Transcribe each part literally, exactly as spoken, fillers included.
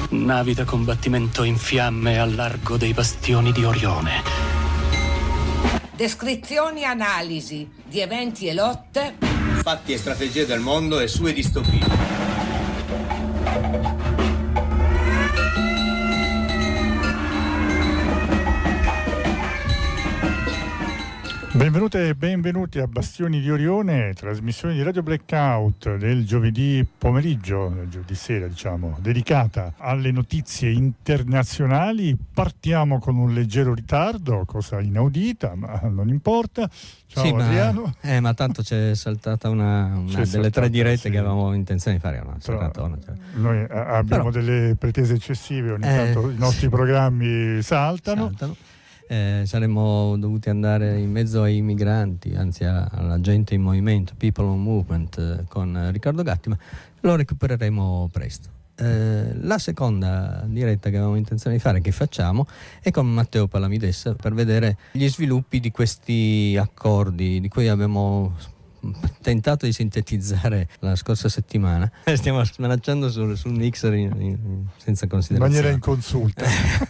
Navi da combattimento in fiamme al largo dei bastioni di Orione. Descrizioni e analisi di eventi e lotte. Fatti e strategie del mondo e sue distopie. Benvenute e benvenuti a Bastioni di Orione, trasmissione di Radio Blackout del giovedì pomeriggio, del giovedì sera diciamo, dedicata alle notizie internazionali. Partiamo con un leggero ritardo, cosa inaudita, ma non importa. Ciao sì, Adriano. Ma, eh, ma tanto c'è saltata una, una c'è delle saltata, tre dirette sì. che avevamo intenzione di fare. Una serratona, cioè. Noi abbiamo Però, delle pretese eccessive, ogni eh, tanto i nostri programmi saltano. saltano. Eh, saremmo dovuti andare in mezzo ai migranti, anzi a, alla gente in movimento, People on Movement, eh, con Riccardo Gatti, ma lo recupereremo presto. Eh, la seconda diretta che avevamo intenzione di fare, che facciamo, è con Matteo Palamidessa per vedere gli sviluppi di questi accordi di cui abbiamo tentato di sintetizzare la scorsa settimana. Stiamo smanacciando sul, sul mixer in, in, senza considerazione, in maniera inconsulta.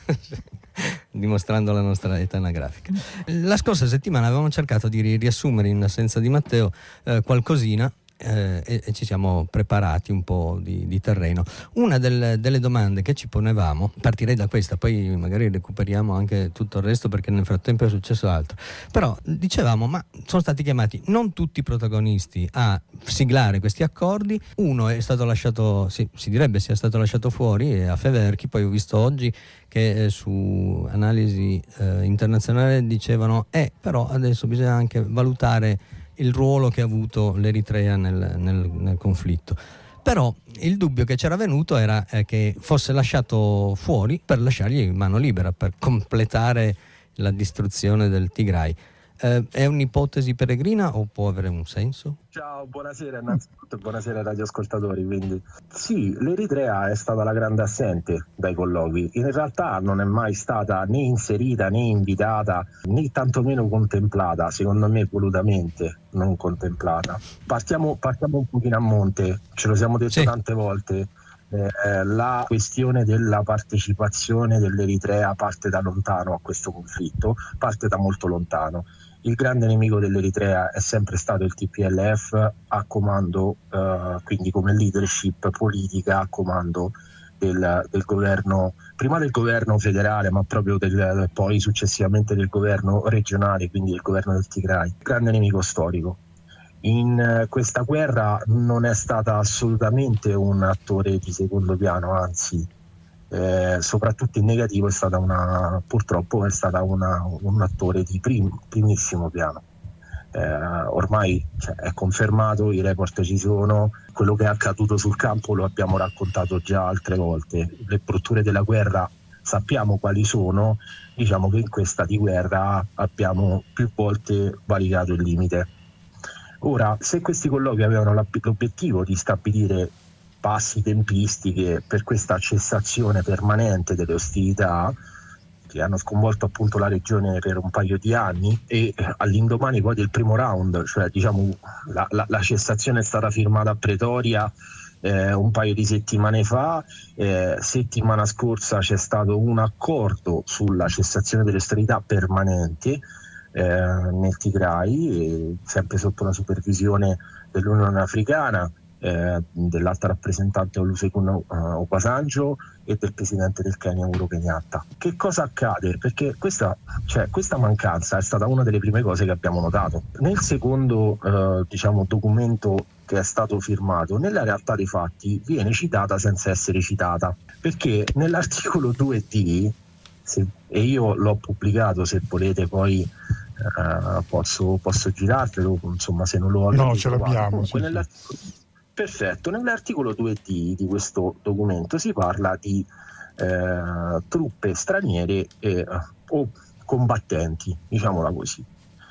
Dimostrando la nostra età anagrafica. La scorsa settimana avevamo cercato di riassumere in assenza di Matteo eh, qualcosina eh, e, e ci siamo preparati un po' di, di terreno. Una del, delle domande che ci ponevamo, partirei da questa, poi magari recuperiamo anche tutto il resto perché nel frattempo è successo altro, però dicevamo, ma sono stati chiamati non tutti i protagonisti a siglare questi accordi. Uno è stato lasciato, si, si direbbe sia stato lasciato fuori, è Afewerki. Poi ho visto oggi che eh, su analisi eh, internazionale dicevano eh però adesso bisogna anche valutare il ruolo che ha avuto l'Eritrea nel, nel, nel conflitto. Però il dubbio che c'era venuto era eh, che fosse lasciato fuori per lasciargli mano libera per completare la distruzione del Tigray. Eh, è un'ipotesi peregrina o può avere un senso? Ciao, buonasera innanzitutto e buonasera ai radioascoltatori. Quindi sì, l'Eritrea è stata la grande assente dai colloqui. In realtà non è mai stata né inserita né invitata né tantomeno contemplata, secondo me volutamente non contemplata. Partiamo, partiamo un pochino a monte, ce lo siamo detto sì. tante volte. Eh, la questione della partecipazione dell'Eritrea parte da lontano a questo conflitto, parte da molto lontano. Il grande nemico dell'Eritrea è sempre stato il T P L F a comando, eh, quindi come leadership politica a comando del, del governo, prima del governo federale, ma proprio del, poi successivamente del governo regionale, quindi del governo del Tigray. Grande nemico storico. In questa guerra non è stata assolutamente un attore di secondo piano, anzi eh, soprattutto in negativo è stata una, purtroppo è stata una, un attore di prim, primissimo piano. Eh, ormai cioè, è confermato, i report ci sono, quello che è accaduto sul campo lo abbiamo raccontato già altre volte, le brutture della guerra sappiamo quali sono, diciamo che in questa di guerra abbiamo più volte valicato il limite. Ora, se questi colloqui avevano l'obiettivo di stabilire passi, tempistiche per questa cessazione permanente delle ostilità che hanno sconvolto appunto la regione per un paio di anni e all'indomani poi del primo round, cioè diciamo la, la, la cessazione è stata firmata a Pretoria eh, un paio di settimane fa, eh, settimana scorsa c'è stato un accordo sulla cessazione delle ostilità permanente Eh, nel Tigray, eh, sempre sotto la supervisione dell'Unione Africana, eh, dell'alta rappresentante Olusegun uh, Obasanjo e del presidente del Kenya Uhuru Kenyatta. Che cosa accade? Perché questa, cioè, questa mancanza è stata una delle prime cose che abbiamo notato. Nel secondo eh, diciamo, documento che è stato firmato, nella realtà dei fatti viene citata senza essere citata, perché nell'articolo due D, se, e io l'ho pubblicato, se volete poi Uh, posso, posso girartelo, insomma, se non lo avete. No, ce l'abbiamo. Comunque, sì, nell'articolo... Perfetto, nell'articolo due D di questo documento si parla di eh, truppe straniere e, o combattenti, diciamola così.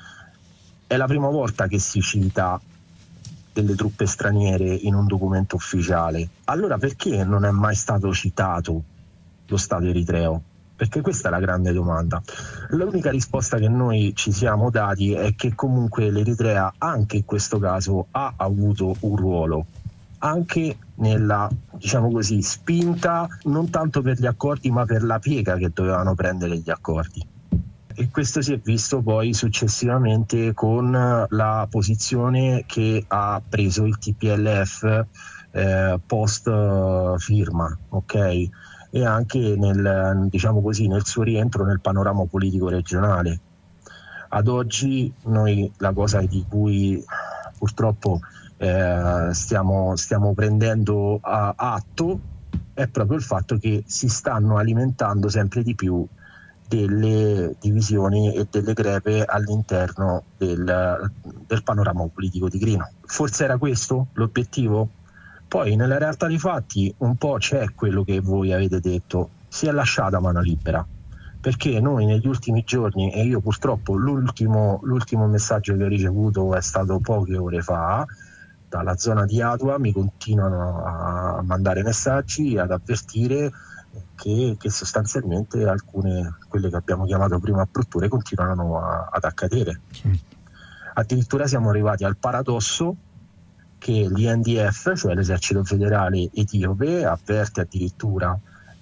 È la prima volta che si cita delle truppe straniere in un documento ufficiale. Allora perché non è mai stato citato lo Stato eritreo? Perché questa è la grande domanda. L'unica risposta che noi ci siamo dati è che comunque l'Eritrea anche in questo caso ha avuto un ruolo anche nella, diciamo così, spinta non tanto per gli accordi ma per la piega che dovevano prendere gli accordi. E questo si è visto poi successivamente con la posizione che ha preso il T P L F eh, post firma, ok? E anche nel, diciamo così, nel suo rientro nel panorama politico regionale. Ad oggi noi la cosa di cui purtroppo eh, stiamo, stiamo prendendo a, atto è proprio il fatto che si stanno alimentando sempre di più delle divisioni e delle crepe all'interno del, del panorama politico tigrino. Forse era questo l'obiettivo? Poi nella realtà dei fatti un po' c'è quello che voi avete detto, si è lasciata mano libera, perché noi negli ultimi giorni, e io purtroppo l'ultimo, l'ultimo messaggio che ho ricevuto è stato poche ore fa, dalla zona di Adua mi continuano a mandare messaggi, ad avvertire che, che sostanzialmente alcune, quelle che abbiamo chiamato prima brutture, continuano a, ad accadere. Addirittura siamo arrivati al paradosso che l'I N D F, cioè l'esercito federale etiope, avverte addirittura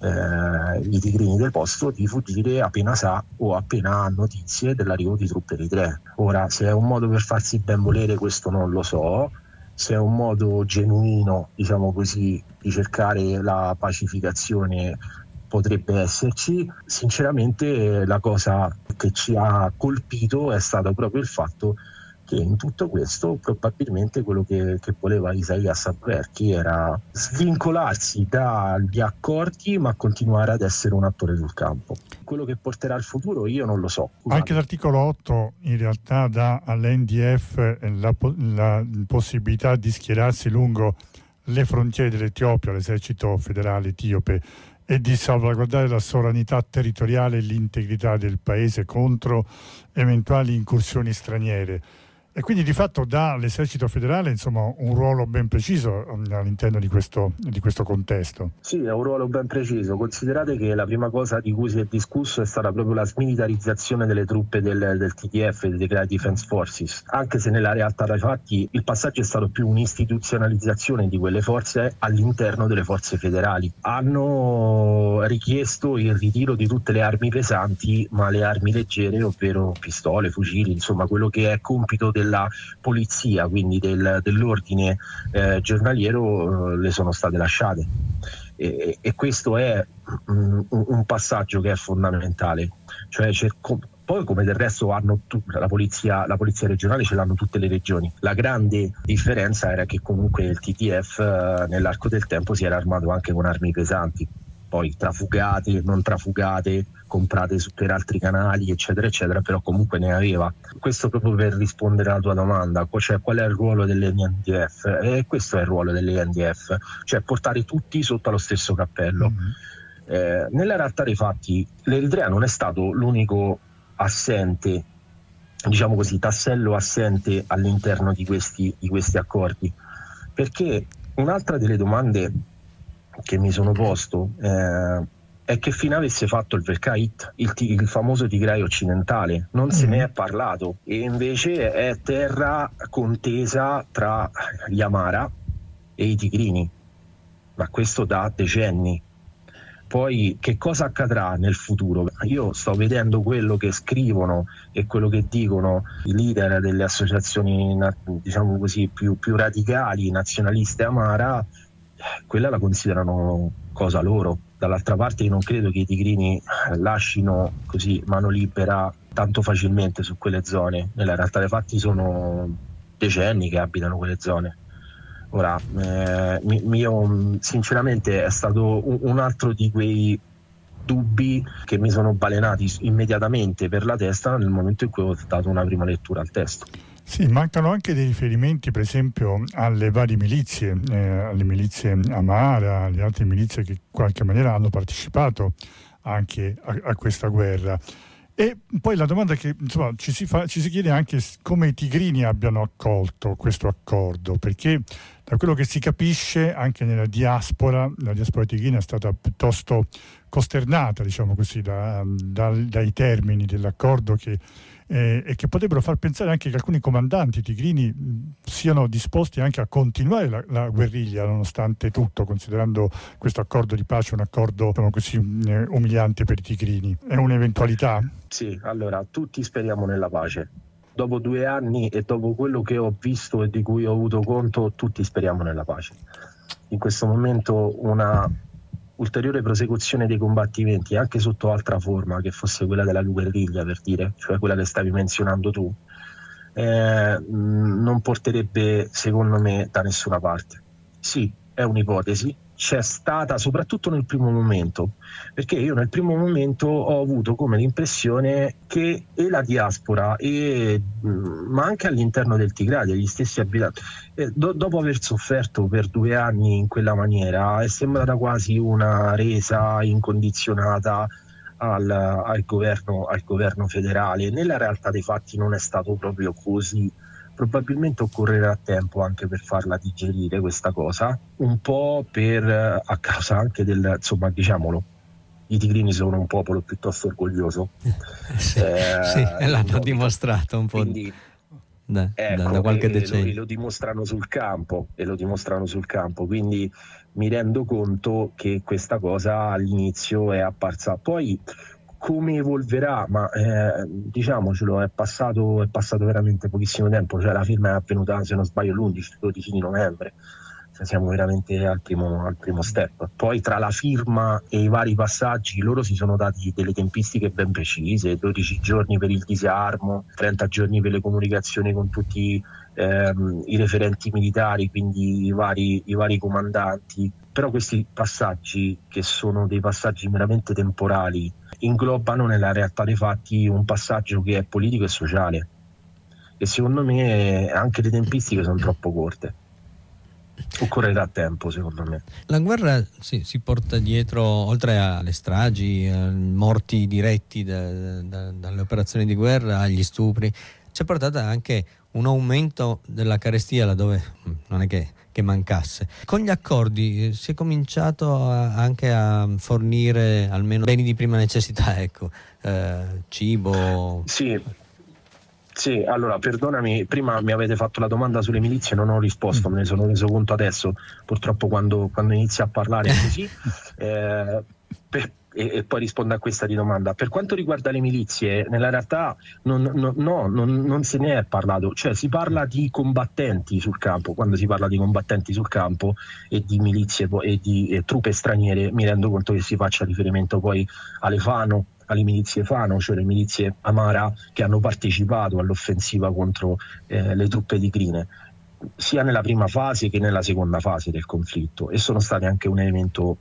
eh, i tigrini del posto di fuggire appena sa o appena ha notizie dell'arrivo di truppe eritree. Ora, se è un modo per farsi ben volere, questo non lo so. Se è un modo genuino, diciamo così, di cercare la pacificazione, potrebbe esserci. Sinceramente la cosa che ci ha colpito è stato proprio il fatto che in tutto questo probabilmente quello che, che voleva Isaias Afwerki era svincolarsi dagli accordi ma continuare ad essere un attore sul campo. Quello che porterà al futuro io non lo so. Scusate. Anche l'articolo otto in realtà dà all'N D F la, la possibilità di schierarsi lungo le frontiere dell'Etiopia, l'esercito federale etiope, e di salvaguardare la sovranità territoriale e l'integrità del paese contro eventuali incursioni straniere. E quindi di fatto dà all'esercito federale, insomma, un ruolo ben preciso all'interno di questo, di questo contesto. Sì, è un ruolo ben preciso. Considerate che la prima cosa di cui si è discusso è stata proprio la smilitarizzazione delle truppe del, del T T F, del Tigray Defense Forces, anche se nella realtà dei fatti il passaggio è stato più un'istituzionalizzazione di quelle forze all'interno delle forze federali. Hanno richiesto il ritiro di tutte le armi pesanti, ma le armi leggere, ovvero pistole, fucili, insomma quello che è compito del la polizia, quindi del, dell'ordine eh, giornaliero, eh, le sono state lasciate e, e questo è um, un passaggio che è fondamentale, cioè cerco, poi come del resto hanno tu, la polizia la polizia regionale ce l'hanno tutte le regioni. La grande differenza era che comunque il T T F eh, nell'arco del tempo si era armato anche con armi pesanti, poi trafugate, non trafugate, comprate su per altri canali, eccetera eccetera, però comunque ne aveva. Questo proprio per rispondere alla tua domanda, cioè qual è il ruolo dell'E N D F? E questo è il ruolo dell'E N D F, cioè portare tutti sotto lo stesso cappello. Mm-hmm. Eh, nella realtà dei fatti l'Eritrea non è stato l'unico assente, diciamo così, tassello assente all'interno di questi, di questi accordi, perché un'altra delle domande che mi sono posto eh, è che fine avesse fatto il Velkait, il, il famoso Tigray occidentale. Non mm. se ne è parlato e invece è terra contesa tra gli Amara e i tigrini, ma questo da decenni. Poi che cosa accadrà nel futuro? Io sto vedendo quello che scrivono e quello che dicono i leader delle associazioni, diciamo così, più, più radicali, nazionaliste Amara. Quella la considerano cosa loro. Dall'altra parte io non credo che i tigrini lascino così mano libera tanto facilmente su quelle zone. Nella realtà dei fatti sono decenni che abitano quelle zone. Ora, eh, mio, sinceramente è stato un, un altro di quei dubbi che mi sono balenati immediatamente per la testa nel momento in cui ho dato una prima lettura al testo. Sì, mancano anche dei riferimenti per esempio alle varie milizie, eh, alle milizie Amara, alle altre milizie che in qualche maniera hanno partecipato anche a, a questa guerra. E poi la domanda che insomma ci si fa, ci si chiede anche come i tigrini abbiano accolto questo accordo, perché da quello che si capisce anche nella diaspora, la diaspora tigrina è stata piuttosto costernata, diciamo così, da, da, dai termini dell'accordo che eh, e che potrebbero far pensare anche che alcuni comandanti tigrini mh, siano disposti anche a continuare la, la guerriglia nonostante tutto, considerando questo accordo di pace un accordo, diciamo così, eh, umiliante per i tigrini. È un'eventualità? Sì, allora tutti speriamo nella pace. Dopo due anni e dopo quello che ho visto e di cui ho avuto conto, tutti speriamo nella pace. In questo momento una ulteriore prosecuzione dei combattimenti, anche sotto altra forma, che fosse quella della guerriglia, per dire, cioè quella che stavi menzionando tu, eh, non porterebbe, secondo me, da nessuna parte. Sì, è un'ipotesi, c'è stata soprattutto nel primo momento, perché io nel primo momento ho avuto come l'impressione che e la diaspora e ma anche all'interno del Tigray, degli stessi abitanti, eh, do, dopo aver sofferto per due anni in quella maniera, è sembrata quasi una resa incondizionata al, al governo, al governo federale. Nella realtà dei fatti non è stato proprio così. Probabilmente occorrerà tempo anche per farla digerire questa cosa, un po' per a causa anche del, insomma, diciamolo, i tigrini sono un popolo piuttosto orgoglioso. sì, eh, sì, l'hanno no, dimostrato un po'. Quindi, da, ecco, da, da qualche e, decennio. E lo, e lo dimostrano sul campo, e lo dimostrano sul campo, quindi mi rendo conto che questa cosa all'inizio è apparsa. Poi come evolverà, ma eh, diciamocelo, è passato, è passato veramente pochissimo tempo, cioè la firma è avvenuta, se non sbaglio, l'undici dodici di novembre, cioè siamo veramente al primo, al primo step. Poi tra la firma e i vari passaggi loro si sono dati delle tempistiche ben precise, dodici giorni per il disarmo, trenta giorni per le comunicazioni con tutti ehm, i referenti militari, quindi i vari, i vari comandanti. Però questi passaggi, che sono dei passaggi meramente temporali, inglobano nella realtà dei fatti un passaggio che è politico e sociale, e secondo me anche le tempistiche sono troppo corte. Occorrerà tempo, secondo me. La guerra sì, si porta dietro, oltre alle stragi, eh, morti diretti da, da, dalle operazioni di guerra, agli stupri, ci è portata anche un aumento della carestia laddove non è che che mancasse. Con gli accordi si è cominciato a, anche a fornire almeno beni di prima necessità, ecco, eh, cibo. Sì, sì, allora perdonami, prima mi avete fatto la domanda sulle milizie, non ho risposto, mm. me ne sono reso conto adesso, purtroppo quando, quando inizi a parlare così. eh, per, E, e poi rispondo a questa di domanda. Per quanto riguarda le milizie, nella realtà non, no, no, non, non se ne è parlato, cioè si parla di combattenti sul campo. Quando si parla di combattenti sul campo e di milizie e di e truppe straniere, mi rendo conto che si faccia riferimento poi alle Fano, alle milizie Fano, cioè le milizie Amara che hanno partecipato all'offensiva contro eh, le truppe tigrine, sia nella prima fase che nella seconda fase del conflitto, e sono state anche un elemento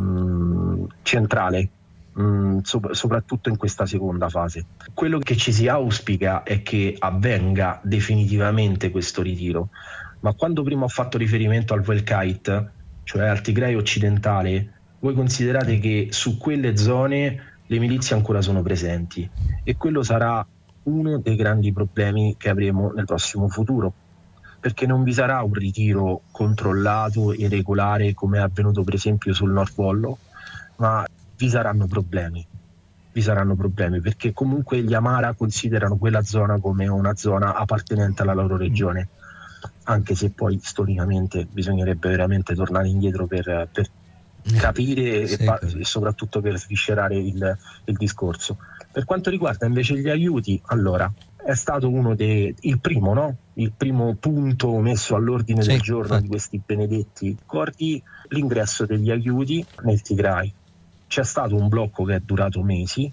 mh, centrale mh, sop- soprattutto in questa seconda fase. Quello che ci si auspica è che avvenga definitivamente questo ritiro, ma quando prima ho fatto riferimento al Welkait, cioè al Tigray occidentale, voi considerate che su quelle zone le milizie ancora sono presenti, e quello sarà uno dei grandi problemi che avremo nel prossimo futuro, perché non vi sarà un ritiro controllato e regolare come è avvenuto per esempio sul Nord Vollo, ma vi saranno problemi, vi saranno problemi perché comunque gli Amara considerano quella zona come una zona appartenente alla loro regione, anche se poi storicamente bisognerebbe veramente tornare indietro per, per capire sì, e, pa- e soprattutto per sviscerare il, il discorso. Per quanto riguarda invece gli aiuti, allora è stato uno dei il primo, no? Il primo punto messo all'ordine sì, del giorno infatti. Di questi benedetti accordi, l'ingresso degli aiuti nel Tigray. C'è stato un blocco che è durato mesi.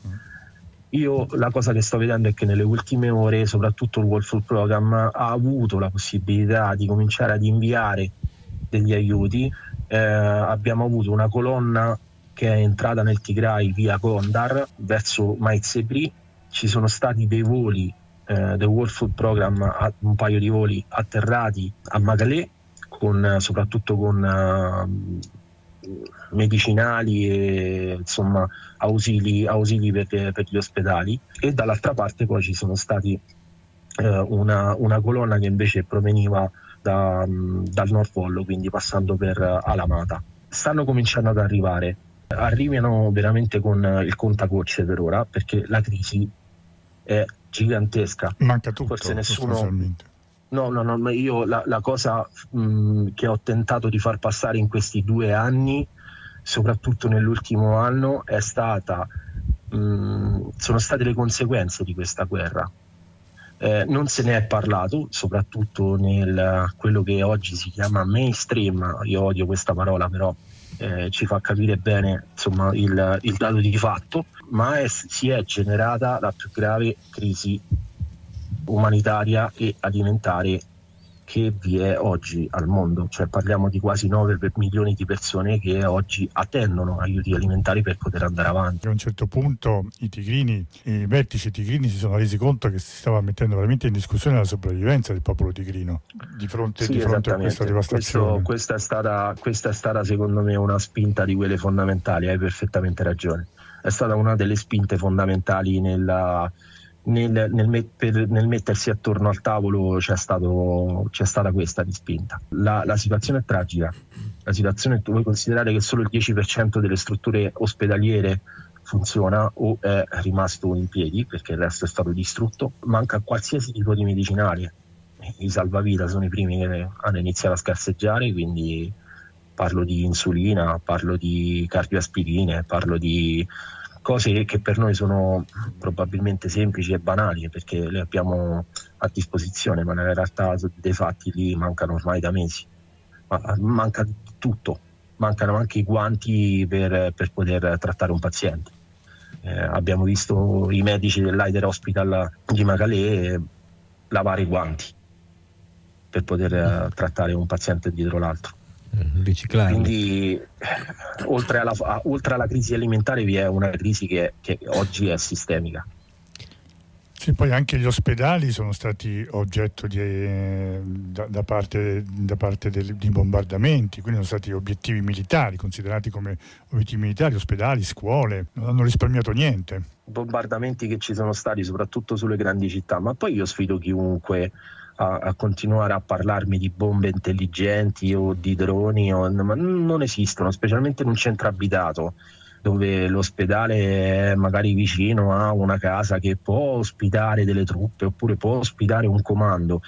Io la cosa che sto vedendo è che nelle ultime ore, soprattutto il World Food Program ha avuto la possibilità di cominciare ad inviare degli aiuti. Eh, abbiamo avuto una colonna che è entrata nel Tigray via Gondar verso Maizebri. Ci sono stati dei voli eh, del World Food Program, un paio di voli atterrati a Magale, con, soprattutto con uh, medicinali e insomma ausili, ausili per, per gli ospedali, e dall'altra parte poi ci sono stati uh, una, una colonna che invece proveniva da, um, dal Nord Vollo, quindi passando per uh, Alamata. Stanno cominciando ad arrivare, arrivano veramente con il contagocce per ora, perché la crisi è gigantesca. Manca tutto, forse nessuno. No, no, no, io la, la cosa mh, che ho tentato di far passare in questi due anni, soprattutto nell'ultimo anno, è stata mh, sono state le conseguenze di questa guerra. Eh, non se ne è parlato, soprattutto nel quello che oggi si chiama mainstream. Io odio questa parola, però eh, ci fa capire bene, insomma, il, il dato di fatto, ma è, si è generata la più grave crisi umanitaria e alimentare che vi è oggi al mondo. Cioè parliamo di quasi nove milioni di persone che oggi attendono aiuti alimentari per poter andare avanti. A un certo punto i tigrini, i vertici tigrini si sono resi conto che si stava mettendo veramente in discussione la sopravvivenza del popolo tigrino di fronte, sì, di fronte a questa devastazione. Questo, questa, è stata, questa è stata secondo me una spinta di quelle fondamentali, hai perfettamente ragione. È stata una delle spinte fondamentali nella Nel, nel, per, nel mettersi attorno al tavolo. C'è, stato, c'è stata questa di spinta. La, la situazione è tragica. La situazione, vuoi considerare che solo il dieci per cento delle strutture ospedaliere funziona o è rimasto in piedi, perché il resto è stato distrutto. Manca qualsiasi tipo di medicinali. I salvavita sono i primi che hanno iniziato a scarseggiare, quindi parlo di insulina, parlo di cardioaspirine, parlo di cose che per noi sono probabilmente semplici e banali perché le abbiamo a disposizione, ma nella realtà dei fatti lì mancano ormai da mesi. Ma manca tutto, mancano anche i guanti per, per poter trattare un paziente. Eh, abbiamo visto i medici dell'Aider Hospital di Macalè lavare i guanti per poter eh, trattare un paziente dietro l'altro. Riciclare. Quindi oltre alla, oltre alla crisi alimentare vi è una crisi che, che oggi è sistemica. Sì, poi anche gli ospedali sono stati oggetto di, eh, da, da parte, da parte del, di bombardamenti, quindi sono stati obiettivi militari, considerati come obiettivi militari, ospedali, scuole, non hanno risparmiato niente. Bombardamenti che ci sono stati soprattutto sulle grandi città, ma poi io sfido chiunque A, a continuare a parlarmi di bombe intelligenti o di droni, o, ma non esistono, specialmente in un centro abitato dove l'ospedale è magari vicino a una casa che può ospitare delle truppe oppure può ospitare un comando.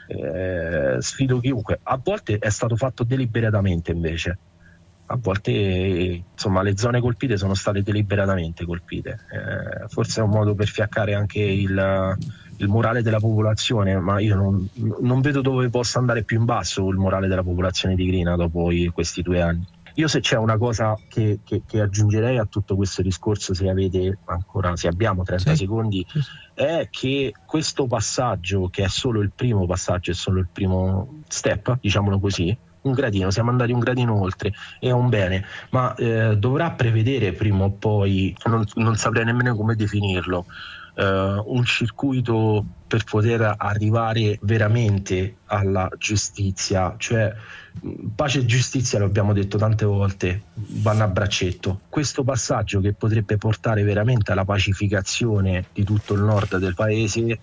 Eh, sfido chiunque. A volte è stato fatto deliberatamente, invece a volte insomma le zone colpite sono state deliberatamente colpite. Eh, forse è un modo per fiaccare anche il il morale della popolazione, ma io non, non vedo dove possa andare più in basso il morale della popolazione tigrina dopo i, questi due anni. Io se c'è una cosa che, che, che aggiungerei a tutto questo discorso, se avete ancora, se abbiamo trenta sì. secondi, è che questo passaggio, che è solo il primo passaggio, è solo il primo step, diciamolo così, un gradino, siamo andati un gradino oltre, è un bene, ma eh, dovrà prevedere prima o poi, non, non saprei nemmeno come definirlo, Uh, un circuito per poter arrivare veramente alla giustizia. Cioè pace e giustizia, lo abbiamo detto tante volte, vanno a braccetto. Questo passaggio che potrebbe portare veramente alla pacificazione di tutto il nord del paese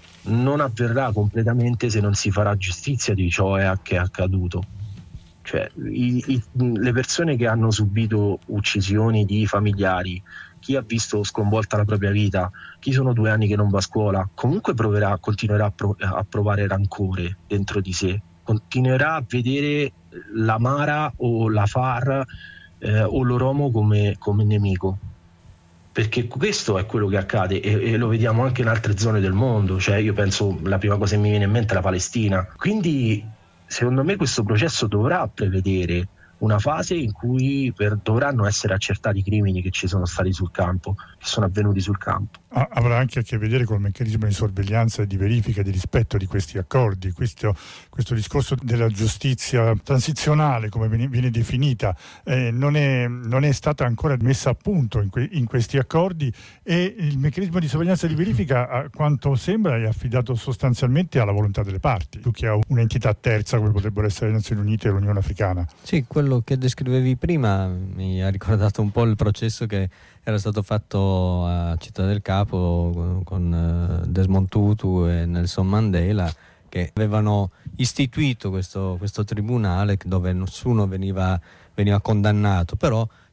non avverrà completamente se non si farà giustizia di ciò che è accaduto. Cioè i, i, le persone che hanno subito uccisioni di familiari, chi ha visto sconvolta la propria vita, chi sono due anni che non va a scuola, comunque proverà, continuerà a, prov- a provare rancore dentro di sé, continuerà a vedere l'Amara o la Far eh, o l'Oromo come, come nemico, perché questo è quello che accade e, e lo vediamo anche in altre zone del mondo. Cioè io penso, la prima cosa che mi viene in mente è la Palestina. Quindi secondo me questo processo dovrà prevedere una fase in cui per, dovranno essere accertati i crimini che ci sono stati sul campo, che sono avvenuti sul campo. Ah, avrà anche a che vedere col meccanismo di sorveglianza e di verifica e di rispetto di questi accordi. Questo, questo discorso della giustizia transizionale, come viene, viene definita, eh, non, è, non è stata ancora messa a punto in, que, in questi accordi, e il meccanismo di sorveglianza e di verifica, a quanto sembra, è affidato sostanzialmente alla volontà delle parti, più che a un'entità terza come potrebbero essere le Nazioni Unite e l'Unione Africana. Sì, quello che descrivevi prima mi ha ricordato un po' il processo che era stato fatto a Città del Capo con Desmond Tutu e Nelson Mandela, che avevano istituito questo, questo tribunale dove nessuno veniva, veniva condannato, però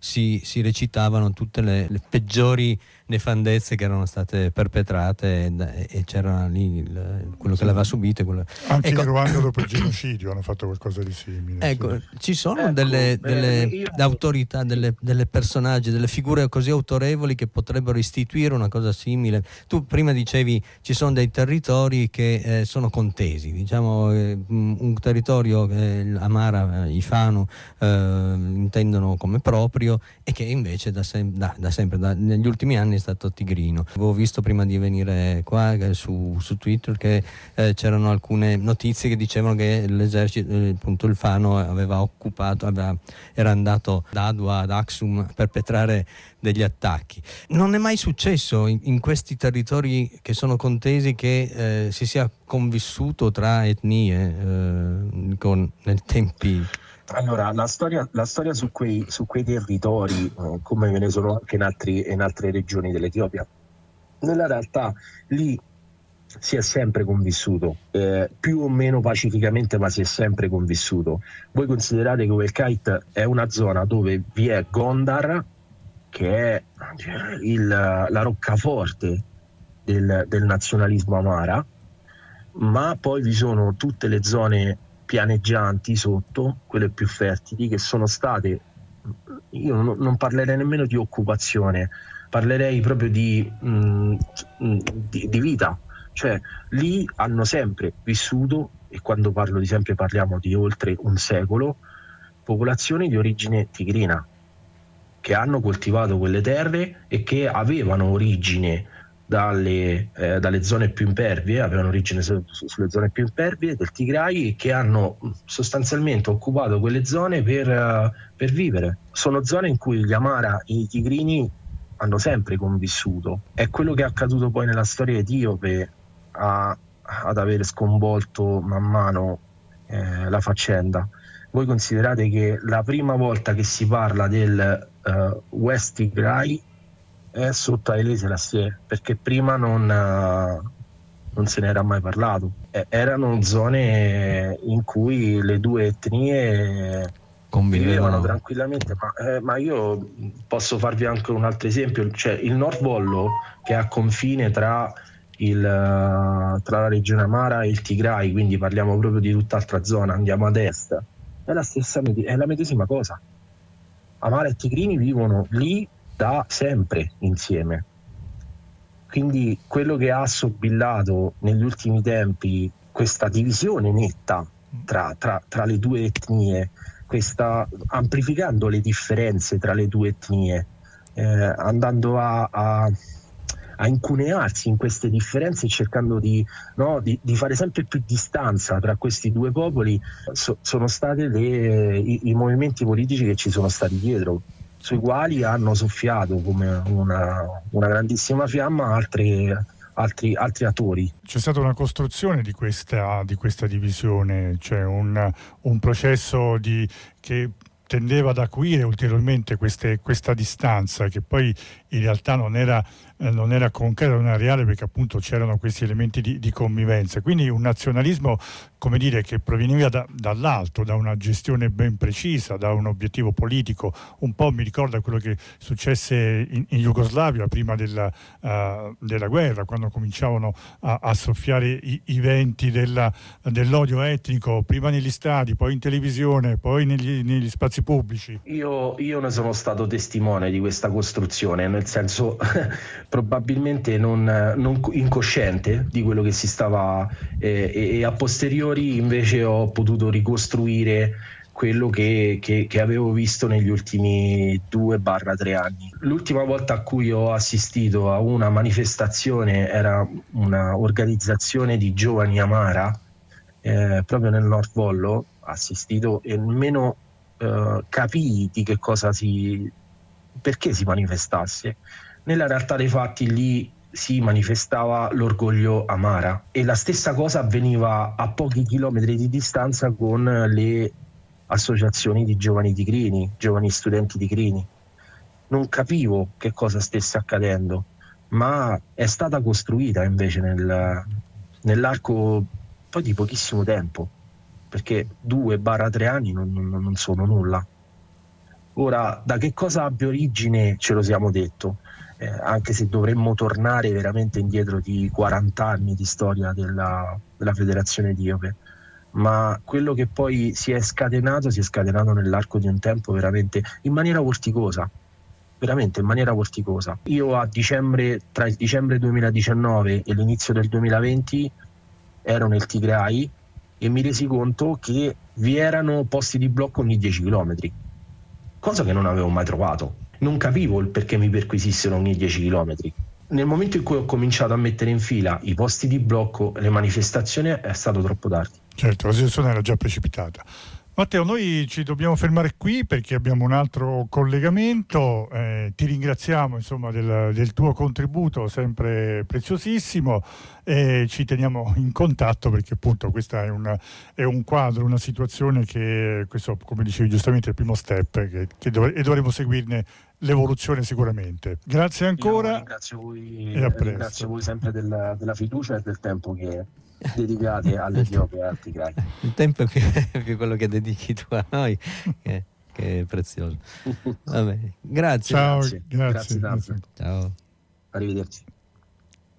si, si recitavano tutte le, le peggiori nefandezze che erano state perpetrate e, e c'era lì il, quello sì. che l'aveva subito e quello... anche ecco, in Ruanda dopo il genocidio hanno fatto qualcosa di simile. Ecco, sì. ci sono ecco, delle, delle eh, io... autorità, delle, delle personaggi, delle figure così autorevoli che potrebbero istituire una cosa simile. Tu prima dicevi ci sono dei territori che eh, sono contesi, diciamo eh, un territorio che Amara, i Fano eh, intendono come proprio e che invece da, sem- da, da sempre, da, negli ultimi anni è stato tigrino. Avevo visto prima di venire qua su, su Twitter che eh, c'erano alcune notizie che dicevano che l'esercito, eh, appunto il Fano aveva occupato, aveva, era andato da Adua ad Aksum a perpetrare degli attacchi. Non è mai successo in, in questi territori che sono contesi che eh, si sia convissuto tra etnie eh, con, nel tempi. Allora, la storia, la storia su, quei, su quei territori, eh, come ve ne sono anche in, altri, in altre regioni dell'Etiopia, nella realtà lì si è sempre convissuto, eh, più o meno pacificamente, ma si è sempre convissuto. Voi considerate che Welkait è una zona dove vi è Gondar, che è il, la roccaforte del, del nazionalismo amara, ma poi vi sono tutte le zone pianeggianti sotto, quelle più fertili, che sono state, io non, non parlerei nemmeno di occupazione, parlerei proprio di, mh, di, di vita, cioè lì hanno sempre vissuto, e quando parlo di sempre parliamo di oltre un secolo, popolazioni di origine tigrina che hanno coltivato quelle terre e che avevano origine Dalle, eh, dalle zone più impervie, avevano origine su, su, sulle zone più impervie del Tigray, e che hanno sostanzialmente occupato quelle zone per, uh, per vivere. Sono zone in cui gli Amara e i tigrini hanno sempre convissuto. È quello che è accaduto poi nella storia etiope a, ad aver sconvolto man mano eh, la faccenda. Voi considerate che la prima volta che si parla del uh, West Tigray è sotto Haile Selassie, perché prima non, uh, non se n'era mai parlato. Eh, erano zone in cui le due etnie convivevano tranquillamente, ma, eh, ma io posso farvi anche un altro esempio, cioè il Nord Vollo, che è a confine tra, il, uh, tra la regione Amara e il Tigray, quindi parliamo proprio di tutt'altra zona, andiamo ad est, è la stessa, è la medesima cosa. Amara e Tigrini vivono lì da sempre insieme, quindi quello che ha assobillato negli ultimi tempi questa divisione netta tra, tra, tra le due etnie, questa, amplificando le differenze tra le due etnie, eh, andando a, a, a incunearsi in queste differenze e cercando di, no, di, di fare sempre più distanza tra questi due popoli, so, sono stati le, i, i movimenti politici che ci sono stati dietro, sui quali hanno soffiato come una, una grandissima fiamma altri, altri, altri attori. C'è stata una costruzione di questa, di questa divisione, cioè un, un processo di, che tendeva ad acuire ulteriormente queste, questa distanza, che poi in realtà non era, eh, non era concreta, non era reale, perché appunto c'erano questi elementi di, di convivenza. Quindi un nazionalismo, come dire, che proveniva da, dall'alto, da una gestione ben precisa, da un obiettivo politico. Un po' mi ricorda quello che successe in, in Jugoslavia prima della, uh, della guerra, quando cominciavano a, a soffiare i, i venti della, dell'odio etnico, prima negli stadi, poi in televisione, poi negli, negli spazi pubblici. Io, io ne sono stato testimone di questa costruzione, nel senso probabilmente non, non incosciente di quello che si stava eh, e, e a posteriori invece ho potuto ricostruire quello che, che, che avevo visto negli ultimi due barra tre anni. L'ultima volta a cui ho assistito a una manifestazione era una organizzazione di giovani Amara eh, proprio nel Nord Vollo, ho assistito e nemmeno eh, capii di che cosa si, perché si manifestasse. Nella realtà dei fatti lì si manifestava l'orgoglio Amara, e la stessa cosa avveniva a pochi chilometri di distanza con le associazioni di giovani tigrini, giovani studenti tigrini. Non capivo che cosa stesse accadendo, ma è stata costruita invece nel, nell'arco poi di pochissimo tempo, perché due barra tre anni non, non, non sono nulla. Ora, da che cosa abbia origine ce lo siamo detto, eh, anche se dovremmo tornare veramente indietro di quaranta anni di storia della, della Federazione Etiope, ma quello che poi si è scatenato si è scatenato nell'arco di un tempo veramente in maniera vorticosa, veramente in maniera vorticosa. Io a dicembre, tra il dicembre duemiladiciannove e l'inizio del duemilaventi ero nel Tigray e mi resi conto che vi erano posti di blocco ogni dieci chilometri, cosa che non avevo mai trovato. Non capivo il perché mi perquisissero ogni dieci chilometri. Nel momento in cui ho cominciato a mettere in fila i posti di blocco, le manifestazioni, è stato troppo tardi. Certo, la situazione era già precipitata. Matteo, noi ci dobbiamo fermare qui perché abbiamo un altro collegamento. Eh, ti ringraziamo insomma del, del tuo contributo sempre preziosissimo e ci teniamo in contatto perché appunto questa è, una, è un quadro, una situazione che, questo come dicevi giustamente è il primo step che, che dov- e dovremo seguirne l'evoluzione sicuramente. Grazie ancora. Io ringrazio voi, e a presto. ringrazio voi sempre della, della fiducia e del tempo che dedicate all'Etiopia e al Tigray. Il tempo è più, è più quello che dedichi tu a noi, che, che è prezioso. Va bene. Grazie. Ciao, Grazie, grazie. grazie tanto. Ciao. Arrivederci.